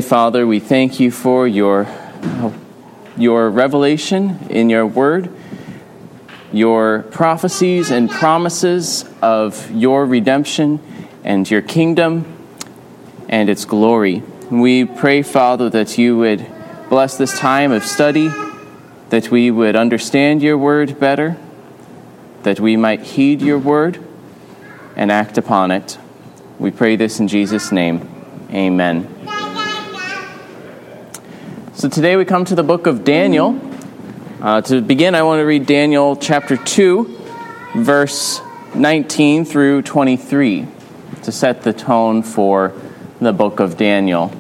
Father, we thank you for your revelation in your word, your prophecies and promises of your redemption and your kingdom and its glory. We pray, Father, that you would bless this time of study, that we would understand your word better, that we might heed your word and act upon it. We pray this in Jesus' name. Amen. So today we come to the book of Daniel. To begin, I want to read Daniel chapter 2, verse 19 through 23, to set the tone for the book of Daniel.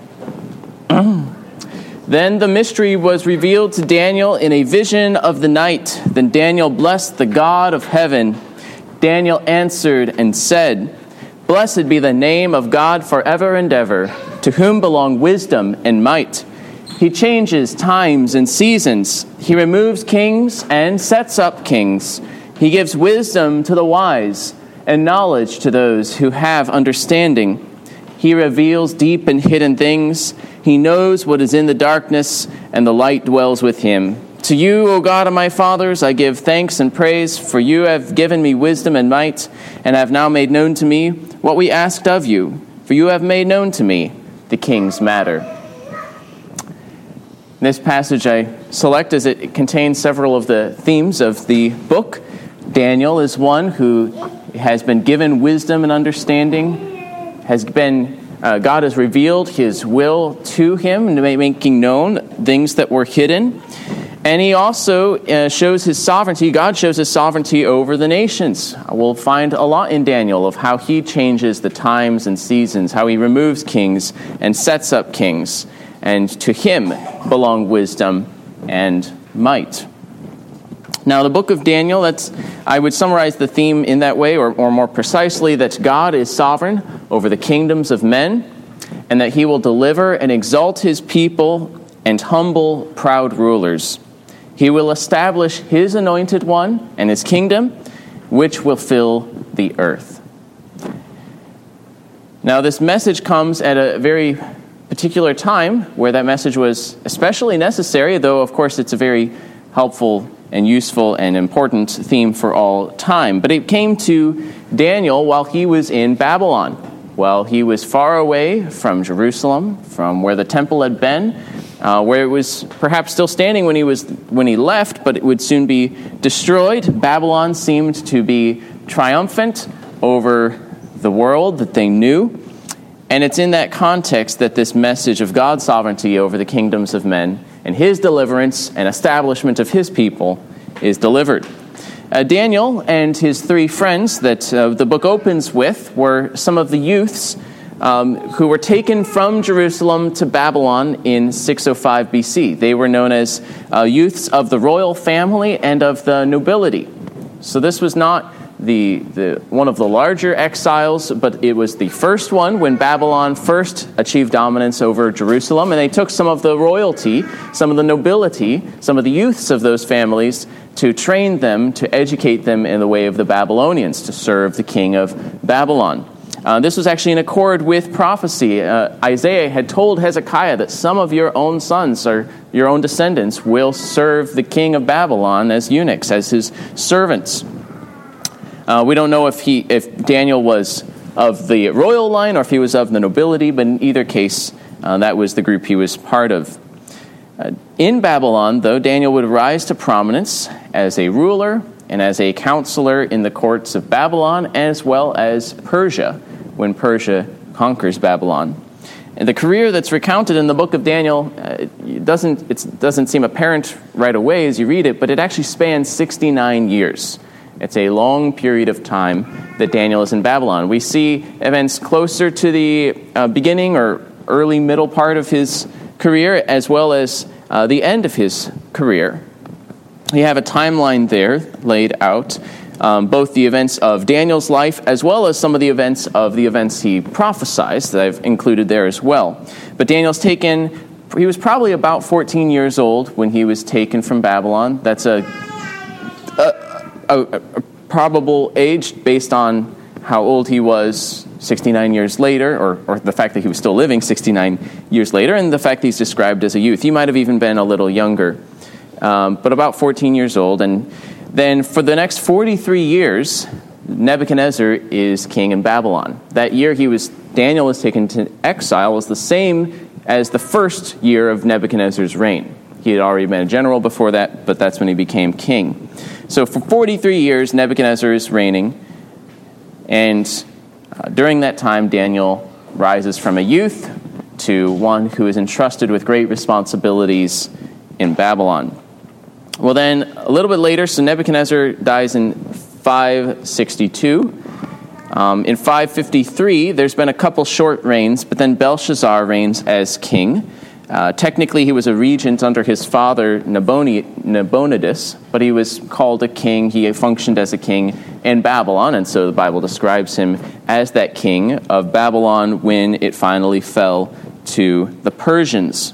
Then the mystery was revealed to Daniel in a vision of the night. Then Daniel blessed the God of heaven. Daniel answered and said, "Blessed be the name of God forever and ever, to whom belong wisdom and might. He changes times and seasons. He removes kings and sets up kings. He gives wisdom to the wise and knowledge to those who have understanding. He reveals deep and hidden things. He knows what is in the darkness, and the light dwells with him. To you, O God of my fathers, I give thanks and praise, for you have given me wisdom and might, and have now made known to me what we asked of you. For you have made known to me the king's matter." This passage I select as it contains several of the themes of the book. Daniel is one who has been given wisdom and understanding, God has revealed his will to him, making known things that were hidden. And he also shows his sovereignty. God shows his sovereignty over the nations. We'll find a lot in Daniel of how he changes the times and seasons, how he removes kings and sets up kings. And to him belong wisdom and might. Now, the book of Daniel, I would summarize the theme in that way, or more precisely, that God is sovereign over the kingdoms of men, and that he will deliver and exalt his people and humble proud rulers. He will establish his anointed one and his kingdom, which will fill the earth. Now, this message comes at a very particular time where that message was especially necessary, though, of course, it's a very helpful and useful and important theme for all time. But it came to Daniel while he was in Babylon, while he was far away from Jerusalem, from where the temple had been, where it was perhaps still standing when he left, but it would soon be destroyed. Babylon seemed to be triumphant over the world that they knew. And it's in that context that this message of God's sovereignty over the kingdoms of men and his deliverance and establishment of his people is delivered. Daniel and his three friends that the book opens with were some of the youths who were taken from Jerusalem to Babylon in 605 BC. They were known as youths of the royal family and of the nobility. So this was not the one of the larger exiles, but it was the first one when Babylon first achieved dominance over Jerusalem, and they took some of the royalty, some of the nobility, some of the youths of those families to train them, to educate them in the way of the Babylonians, to serve the king of Babylon. This was actually in accord with prophecy. Isaiah had told Hezekiah that some of your own sons or your own descendants will serve the king of Babylon as eunuchs, as his servants. We don't know if Daniel was of the royal line or if he was of the nobility, but in either case, that was the group he was part of. In Babylon, though, Daniel would rise to prominence as a ruler and as a counselor in the courts of Babylon, as well as Persia, when Persia conquers Babylon. And the career that's recounted in the book of Daniel it doesn't seem apparent right away as you read it, but it actually spans 69 years. It's a long period of time that Daniel is in Babylon. We see events closer to the beginning or early middle part of his career, as well as the end of his career. You have a timeline there laid out, both the events of Daniel's life as well as some of the events he prophesies that I've included there as well. But Daniel's he was probably about 14 years old when he was taken from Babylon. That's a probable age based on how old he was 69 years later, or the fact that he was still living 69 years later, and the fact that he's described as a youth. He might have even been a little younger, but about 14 years old. And then for the next 43 years, Nebuchadnezzar is king in Babylon. That year Daniel was taken to exile was the same as the first year of Nebuchadnezzar's reign. He had already been a general before that, but that's when he became king. So for 43 years, Nebuchadnezzar is reigning, and during that time, Daniel rises from a youth to one who is entrusted with great responsibilities in Babylon. Well, then, a little bit later, so Nebuchadnezzar dies in 562. In 553, there's been a couple short reigns, but then Belshazzar reigns as king. Technically, he was a regent under his father, Nabonidus, but he was called a king. He functioned as a king in Babylon, and so the Bible describes him as that king of Babylon when it finally fell to the Persians.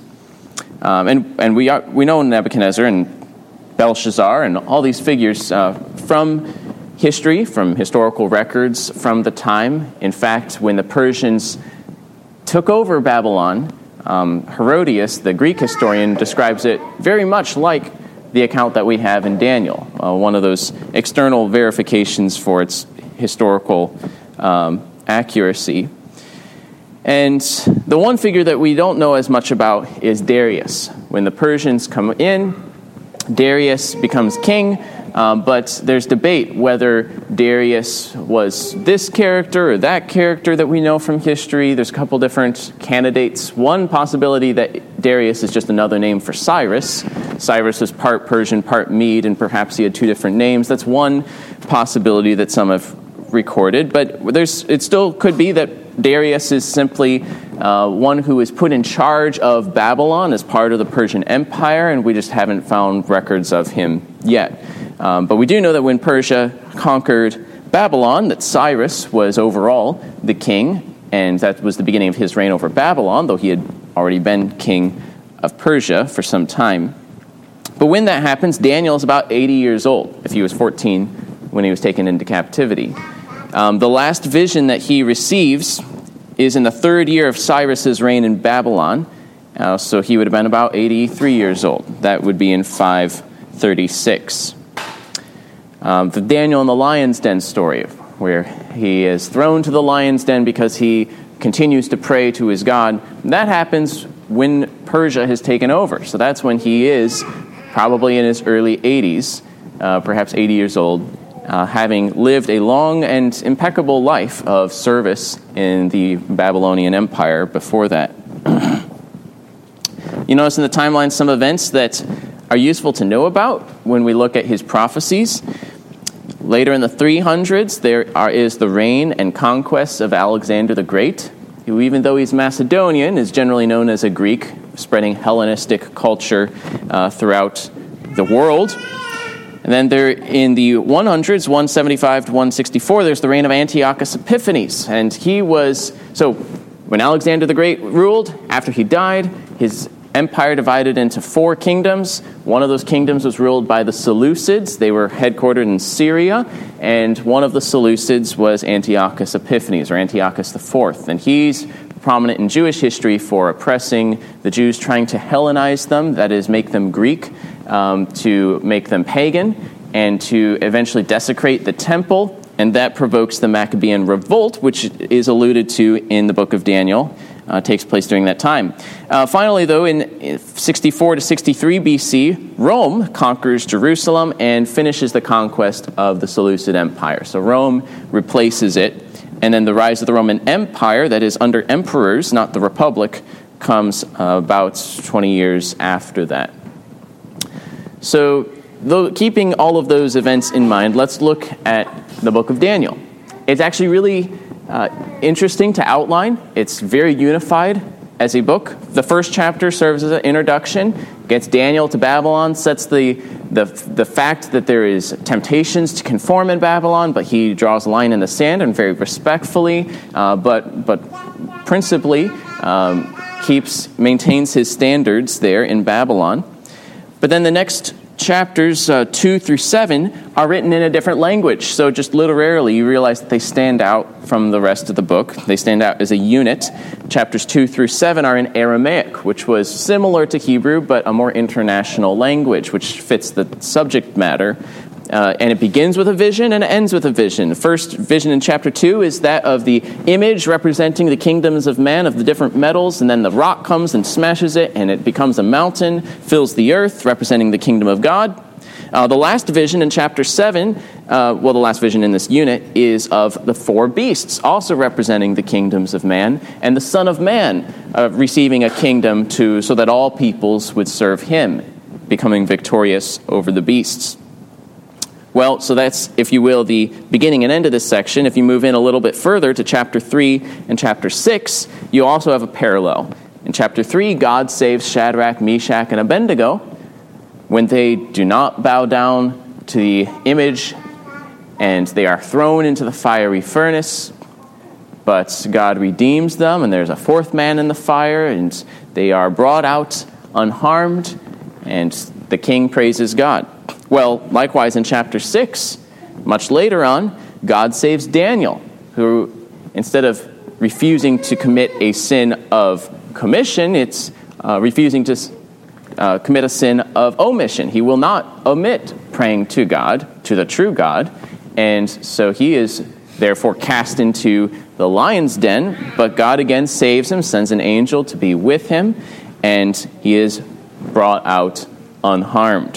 And we know Nebuchadnezzar and Belshazzar and all these figures from history, from historical records from the time. In fact, when the Persians took over Babylon, Herodias, the Greek historian, describes it very much like the account that we have in Daniel, one of those external verifications for its historical accuracy. And the one figure that we don't know as much about is Darius. When the Persians come in, Darius becomes king, but there's debate whether Darius was this character or that character that we know from history. There's a couple different candidates. One possibility that Darius is just another name for Cyrus. Cyrus was part Persian, part Mede, and perhaps he had two different names. That's one possibility that some have recorded, but it still could be that Darius is simply one who is put in charge of Babylon as part of the Persian Empire, and we just haven't found records of him yet. But we do know that when Persia conquered Babylon, that Cyrus was overall the king, and that was the beginning of his reign over Babylon, though he had already been king of Persia for some time. But when that happens, Daniel is about 80 years old, if he was 14 when he was taken into captivity. The last vision that he receives is in the third year of Cyrus's reign in Babylon. So he would have been about 83 years old. That would be in 536. The Daniel in the lion's den story, where he is thrown to the lion's den because he continues to pray to his God. That happens when Persia has taken over. So that's when he is probably in his early 80s, perhaps 80 years old, having lived a long and impeccable life of service in the Babylonian Empire before that. You notice in the timeline some events that are useful to know about when we look at his prophecies. Later in the 300s, there is the reign and conquest of Alexander the Great, who, even though he's Macedonian, is generally known as a Greek, spreading Hellenistic culture throughout the world. And then there in the 100s, 175 to 164, there's the reign of Antiochus Epiphanes. And when Alexander the Great ruled, after he died, his empire divided into 4 kingdoms. One of those kingdoms was ruled by the Seleucids. They were headquartered in Syria. And one of the Seleucids was Antiochus Epiphanes, or Antiochus IV. And he's prominent in Jewish history for oppressing the Jews, trying to Hellenize them, that is, make them Greek, to make them pagan, and to eventually desecrate the temple. And that provokes the Maccabean revolt, which is alluded to in the book of Daniel. Takes place during that time. Finally, though, in 64 to 63 BC, Rome conquers Jerusalem and finishes the conquest of the Seleucid Empire. So Rome replaces it, and then the rise of the Roman Empire, that is under emperors, not the Republic, comes about 20 years after that. So, keeping all of those events in mind, let's look at the book of Daniel. It's actually really interesting to outline. It's very unified as a book. The first chapter serves as an introduction, gets Daniel to Babylon, sets the fact that there is temptations to conform in Babylon, but he draws a line in the sand and very respectfully, but principally maintains his standards there in Babylon. But then the next chapters 2 through 7 are written in a different language. So just literarily, you realize that they stand out from the rest of the book. They stand out as a unit. Chapters 2 through 7 are in Aramaic, which was similar to Hebrew, but a more international language, which fits the subject matter. And it begins with a vision and ends with a vision. The first vision in chapter 2 is that of the image representing the kingdoms of man, of the different metals, and then the rock comes and smashes it, and it becomes a mountain, fills the earth, representing the kingdom of God. The last vision in chapter 7, the last vision in this unit, is of the 4 beasts, also representing the kingdoms of man, and the Son of Man receiving a kingdom so that all peoples would serve him, becoming victorious over the beasts. Well, so that's, if you will, the beginning and end of this section. If you move in a little bit further to chapter 3 and chapter 6, you also have a parallel. In chapter 3, God saves Shadrach, Meshach, and Abednego when they do not bow down to the image and they are thrown into the fiery furnace. But God redeems them, and there's a 4th man in the fire, and they are brought out unharmed, and the king praises God. Well, likewise in chapter 6, much later on, God saves Daniel, who instead of refusing to commit a sin of commission, it's refusing to commit a sin of omission. He will not omit praying to God, to the true God, and so he is therefore cast into the lion's den, but God again saves him, sends an angel to be with him, and he is brought out unharmed.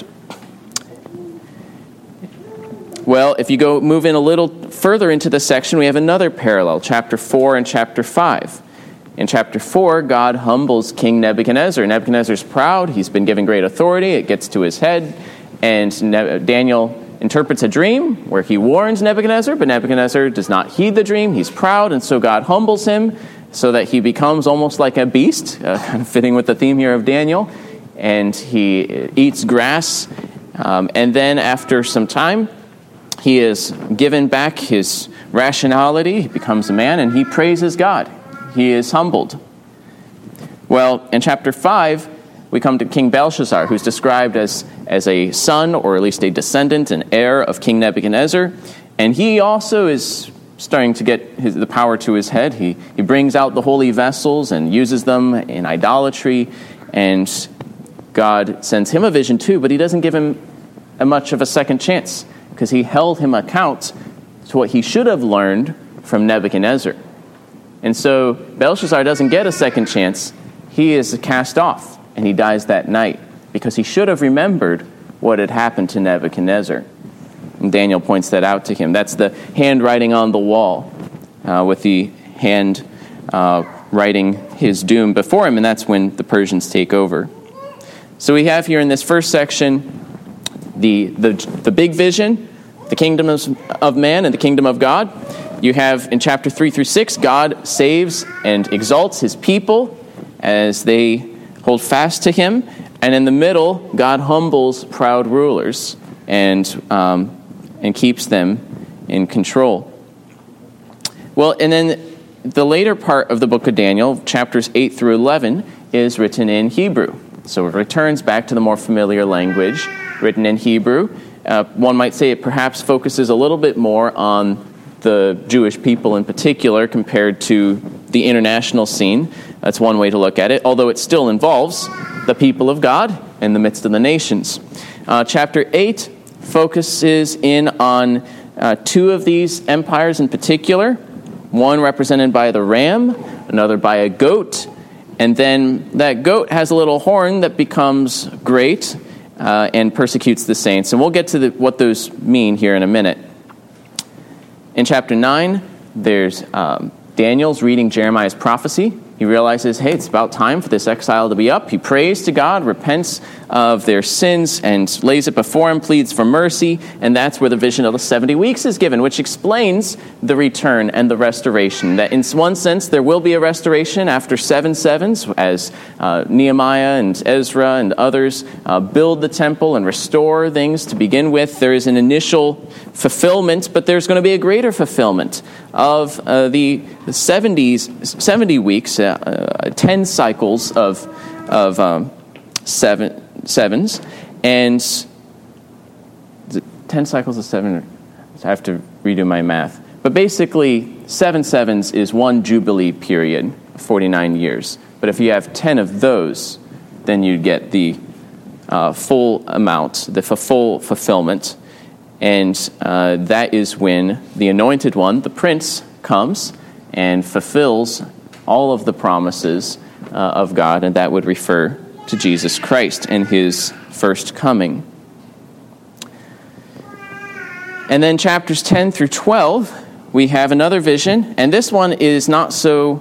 Well, if you move in a little further into the section, we have another parallel, chapter 4 and chapter 5. In chapter 4, God humbles King Nebuchadnezzar. Nebuchadnezzar's proud. He's been given great authority. It gets to his head. And Daniel interprets a dream where he warns Nebuchadnezzar, but Nebuchadnezzar does not heed the dream. He's proud, and so God humbles him so that he becomes almost like a beast, kind of fitting with the theme here of Daniel. And he eats grass. And then after some time, he is given back his rationality, he becomes a man, and he praises God. He is humbled. Well, in chapter 5, we come to King Belshazzar, who's described as a son, or at least a descendant, an heir of King Nebuchadnezzar. And he also is starting to get the power to his head. He brings out the holy vessels and uses them in idolatry. And God sends him a vision too, but he doesn't give him much of a second chance, because he held him account to what he should have learned from Nebuchadnezzar. And so Belshazzar doesn't get a second chance. He is cast off, and he dies that night, because he should have remembered what had happened to Nebuchadnezzar. And Daniel points that out to him. That's the handwriting on the wall, with the hand writing his doom before him, and that's when the Persians take over. So we have here in this first section the big vision, the kingdom of man and the kingdom of God. You have in chapter 3 through 6, God saves and exalts his people as they hold fast to him. And in the middle, God humbles proud rulers and keeps them in control. Well, and then the later part of the book of Daniel, chapters 8 through 11, is written in Hebrew. So it returns back to the more familiar language, written in Hebrew. One might say it perhaps focuses a little bit more on the Jewish people in particular compared to the international scene. That's one way to look at it, although it still involves the people of God in the midst of the nations. Chapter 8 focuses in on 2 of these empires in particular, one represented by the ram, another by a goat, and then that goat has a little horn that becomes great and persecutes the saints. And we'll get to what those mean here in a minute. In chapter 9, there's Daniel's reading Jeremiah's prophecy. He realizes, hey, it's about time for this exile to be up. He prays to God, repents of their sins, and lays it before him, pleads for mercy. And that's where the vision of the 70 weeks is given, which explains the return and the restoration. That in one sense, there will be a restoration after 7 sevens, as Nehemiah and Ezra and others build the temple and restore things to begin with. There is an initial fulfillment, but there's going to be a greater fulfillment of the 70 weeks, 10 cycles of sevens, and 10 cycles of 7? I have to redo my math. But basically, 7 sevens is one Jubilee period, 49 years. But if you have 10 of those, then you'd get the full amount, the full fulfillment. And that is when the Anointed One, the Prince, comes and fulfills all of the promises of God, and that would refer to Jesus Christ and his first coming. And then chapters 10 through 12, we have another vision, and this one is not so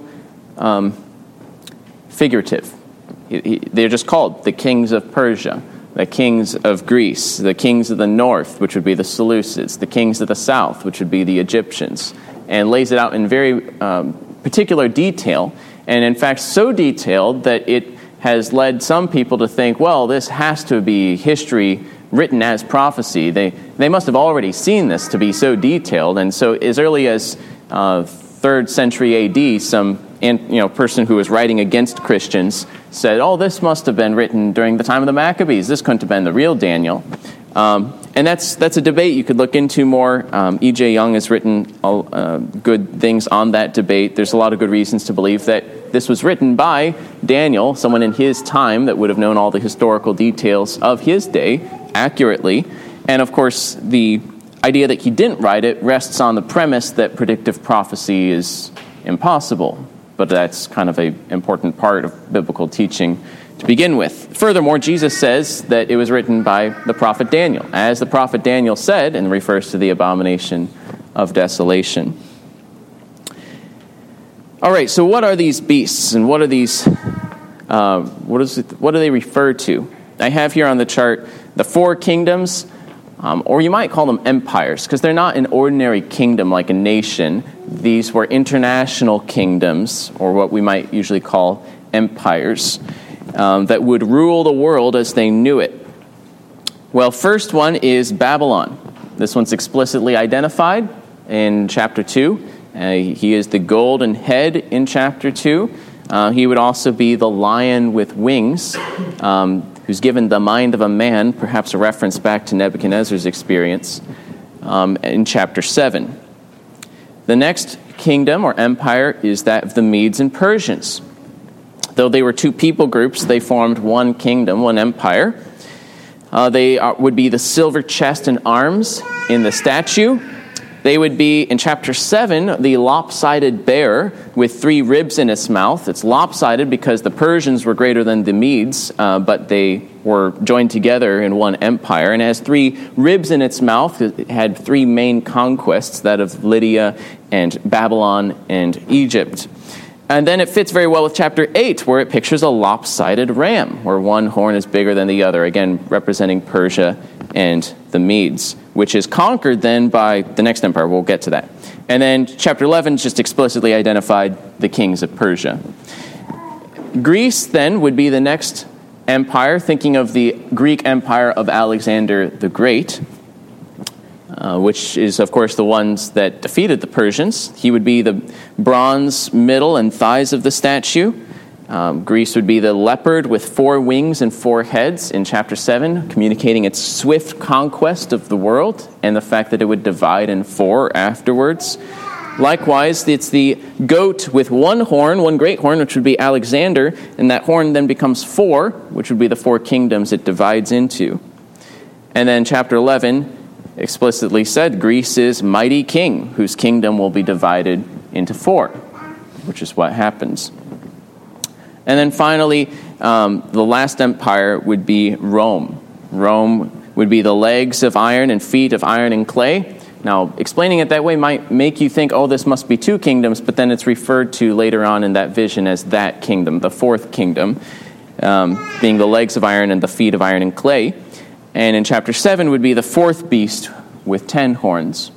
figurative. They're just called the kings of Persia, the kings of Greece, the kings of the north, which would be the Seleucids, the kings of the south, which would be the Egyptians, and lays it out in very particular detail, and in fact so detailed that it has led some people to think, well, this has to be history written as prophecy. They must have already seen this to be so detailed, and so as early as 3rd century AD, some person who was writing against Christians said, oh, this must have been written during the time of the Maccabees. This couldn't have been the real Daniel. And that's a debate you could look into more. E.J. Young has written good things on that debate. There's a lot of good reasons to believe that this was written by Daniel, someone in his time that would have known all the historical details of his day accurately. And of course, the idea that he didn't write it rests on the premise that predictive prophecy is impossible. But that's kind of an important part of biblical teaching to begin with. Furthermore, Jesus says that it was written by the prophet Daniel, as the prophet Daniel said, and refers to the abomination of desolation. All right, so what are these beasts, and what are these? What do they refer to? I have here on the chart the 4 kingdoms, or you might call them empires, because they're not an ordinary kingdom like a nation. These were international kingdoms, or what we might usually call empires, that would rule the world as they knew it. Well, first one is Babylon. This one's explicitly identified in chapter 2. He is the golden head in chapter 2. He would also be the lion with wings, who's given the mind of a man, perhaps a reference back to Nebuchadnezzar's experience, in chapter 7. The next kingdom or empire is that of the Medes and Persians. Though they were 2 people groups, they formed one kingdom, one empire. They would be the silver chest and arms in the statue. They would be, in chapter 7, the lopsided bear with 3 ribs in its mouth. It's lopsided because the Persians were greater than the Medes, but they were joined together in one empire. And it has 3 ribs in its mouth. It had 3 main conquests, that of Lydia and Babylon and Egypt. And then it fits very well with chapter 8, where it pictures a lopsided ram, where one horn is bigger than the other, again representing Persia and the Medes, which is conquered then by the next empire. We'll get to that. And then chapter 11 just explicitly identified the kings of Persia. Greece then would be the next empire, thinking of the Greek empire of Alexander the Great, which is, of course, the ones that defeated the Persians. He would be the bronze middle and thighs of the statue. Greece would be the leopard with 4 wings and 4 heads in chapter 7, communicating its swift conquest of the world and the fact that it would divide in 4 afterwards. Likewise, it's the goat with 1 horn, 1 great horn, which would be Alexander, and that horn then becomes 4, which would be the 4 kingdoms it divides into. And then chapter 11 explicitly said Greece's mighty king, whose kingdom will be divided into 4, which is what happens. And then finally, the last empire would be Rome. Rome would be the legs of iron and feet of iron and clay. Now, explaining it that way might make you think, oh, this must be 2 kingdoms, but then it's referred to later on in that vision as that kingdom, the 4th kingdom, being the legs of iron and the feet of iron and clay. And in chapter 7 would be the 4th beast with 10 horns.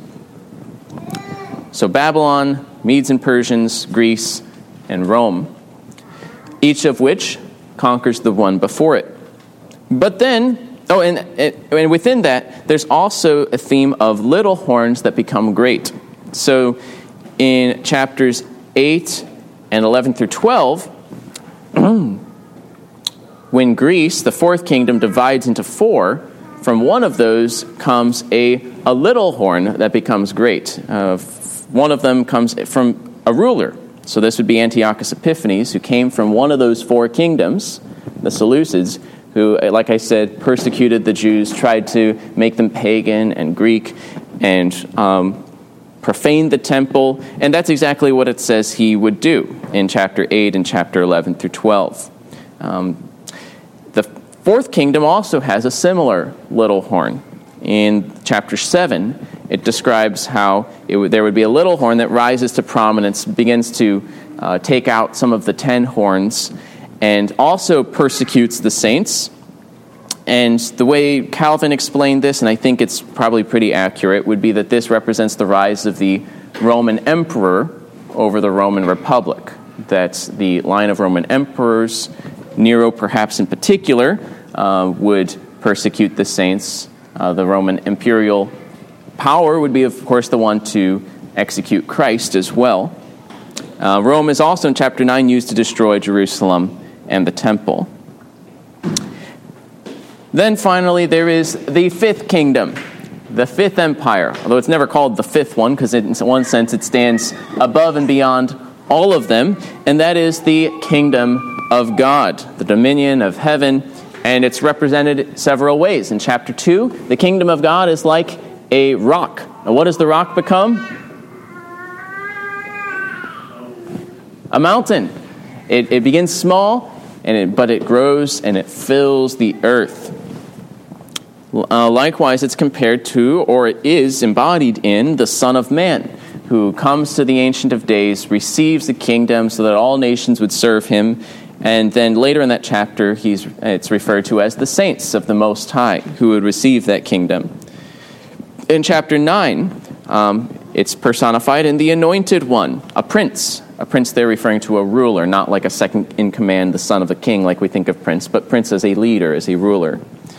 So Babylon, Medes and Persians, Greece, and Rome, each of which conquers the one before it. But then, and within that, there's also a theme of little horns that become great. So in chapters 8 and 11 through 12, when Greece, the 4th kingdom, divides into 4, from one of those comes a little horn that becomes great. One of them comes from a ruler. So this would be Antiochus Epiphanes, who came from one of those four kingdoms, the Seleucids, who, like I said, persecuted the Jews, tried to make them pagan and Greek, and profaned the temple. And that's exactly what it says he would do in chapter 8 and chapter 11 through 12. The fourth kingdom also has a similar little horn. In chapter 7, it describes how there would be a little horn that rises to prominence, begins to take out some of the 10 horns, and also persecutes the saints. And the way Calvin explained this, and I think it's probably pretty accurate, would be that this represents the rise of the Roman emperor over the Roman Republic. That the line of Roman emperors, Nero perhaps in particular, would persecute the saints. The Roman imperial power would be, of course, the one to execute Christ as well. Rome is also in chapter 9 used to destroy Jerusalem and the temple. Then finally there is the fifth kingdom, the fifth empire, although it's never called the fifth one because in one sense it stands above and beyond all of them, and that is the kingdom of God, the dominion of heaven, and it's represented several ways. In chapter 2, the kingdom of God is like a rock. Now what does the rock become? A mountain. It begins small, but it grows and it fills the earth. Likewise, it's compared to, or it is embodied in, the Son of Man, who comes to the Ancient of Days, receives the kingdom so that all nations would serve him, and then later in that chapter, it's referred to as the saints of the Most High, who would receive that kingdom. In chapter 9, it's personified in the Anointed One, a prince. A prince there referring to a ruler, not like a second in command, the son of a king, like we think of prince, but prince as a leader, as a ruler.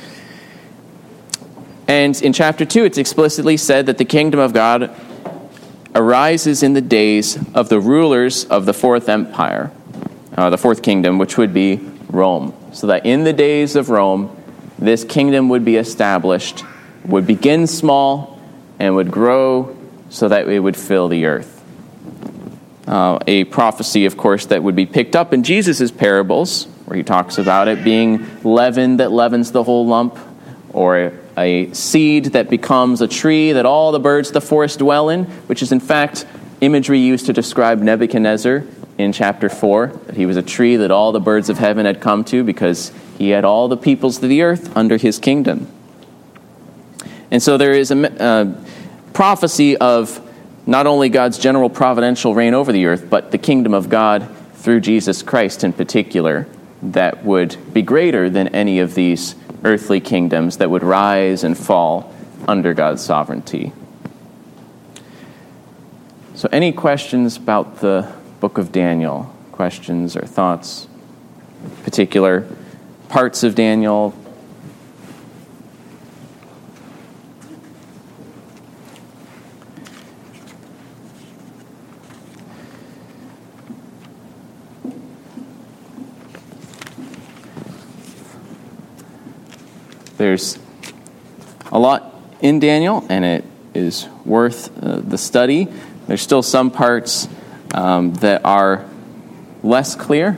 And in chapter 2, it's explicitly said that the kingdom of God arises in the days of the rulers of the fourth empire, the fourth kingdom, which would be Rome. So that in the days of Rome, this kingdom would be established, would begin small, and would grow so that it would fill the earth. A prophecy, of course, that would be picked up in Jesus' parables, where he talks about it being leaven that leavens the whole lump, or a seed that becomes a tree that all the birds of the forest dwell in, which is in fact imagery used to describe Nebuchadnezzar in chapter 4, that he was a tree that all the birds of heaven had come to because he had all the peoples of the earth under his kingdom. And so there is a prophecy of not only God's general providential reign over the earth, but the kingdom of God through Jesus Christ in particular, that would be greater than any of these earthly kingdoms that would rise and fall under God's sovereignty. So any questions about the book of Daniel? Questions or thoughts? Particular parts of Daniel? There's a lot in Daniel, and it is worth the study. There's still some parts that are less clear.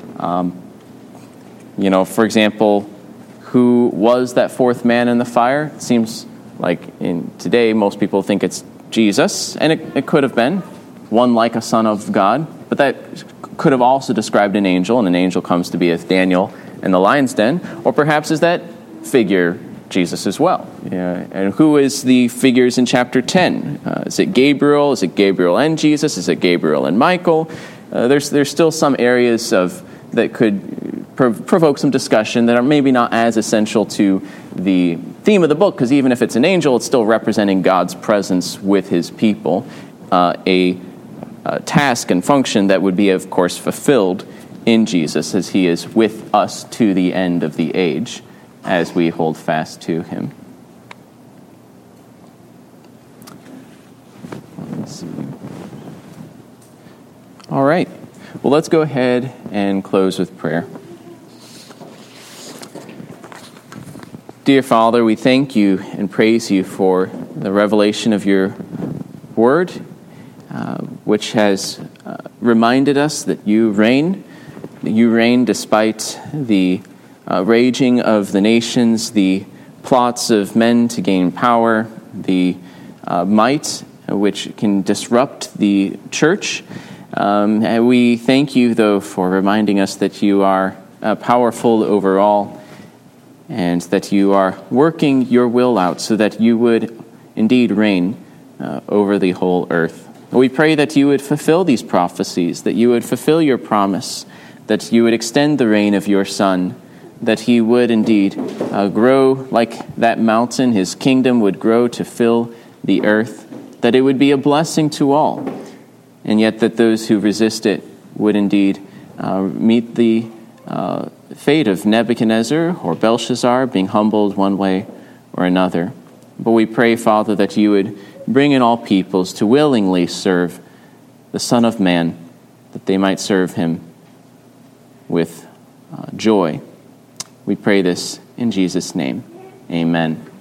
For example, who was that fourth man in the fire? It seems like today most people think it's Jesus, and it could have been one like a son of God, but that could have also described an angel, and an angel comes to be with Daniel in the lion's den, or perhaps is that figure Jesus as well. And who is the figures in chapter 10? Is it Gabriel? Is it Gabriel and Jesus? Is it Gabriel and Michael? There's still some areas that could provoke some discussion that are maybe not as essential to the theme of the book, because even if it's an angel, it's still representing God's presence with his people, a task and function that would be, of course, fulfilled in Jesus as he is with us to the end of the age, as we hold fast to him. Let's see. All right. Well, let's go ahead and close with prayer. Dear Father, we thank you and praise you for the revelation of your word, which has reminded us that you reign despite the raging of the nations, the plots of men to gain power, the might which can disrupt the church. And we thank you, though, for reminding us that you are powerful over all, and that you are working your will out so that you would indeed reign over the whole earth. We pray that you would fulfill these prophecies, that you would fulfill your promise, that you would extend the reign of your Son, that he would indeed grow like that mountain, his kingdom would grow to fill the earth, that it would be a blessing to all, and yet that those who resist it would indeed meet the fate of Nebuchadnezzar or Belshazzar, being humbled one way or another. But we pray, Father, that you would bring in all peoples to willingly serve the Son of Man, that they might serve him with joy. We pray this in Jesus' name. Amen.